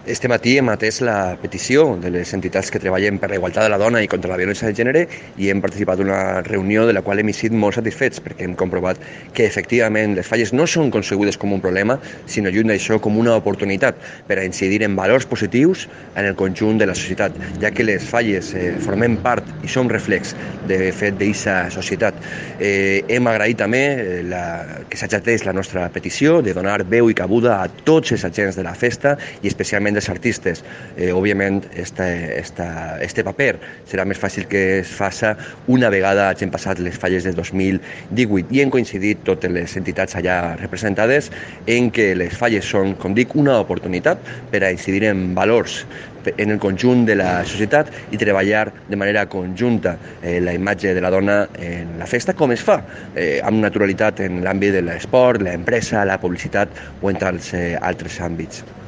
Este matí hem atès la petició de les entitats que treballen per la igualtat de la dona i contra la violència de gènere i hem participat en una reunió de la qual hem eixit molt satisfets perquè hem comprovat que efectivament les falles no són concebudes com un problema, sinó lluny d'això com una oportunitat per a incidir en valors positius en el conjunt de la societat, ja que les falles formem part i som reflex de fet d'aquesta societat. Hem agraït també que s'hagi atès la nostra petició de donar veu i cabuda a tots els agents de la festa i especialment dels artistes. Òbviament, este paper serà més fàcil que es faça una vegada hagin passat les falles del 2018 i hem coincidit totes les entitats allà representades en que les falles són, com dic, una oportunitat per a incidir en valors en el conjunt de la societat i treballar de manera conjunta la imatge de la dona en la festa, com es fa amb naturalitat en l'àmbit de l'esport, l'empresa, la publicitat o entre els altres àmbits.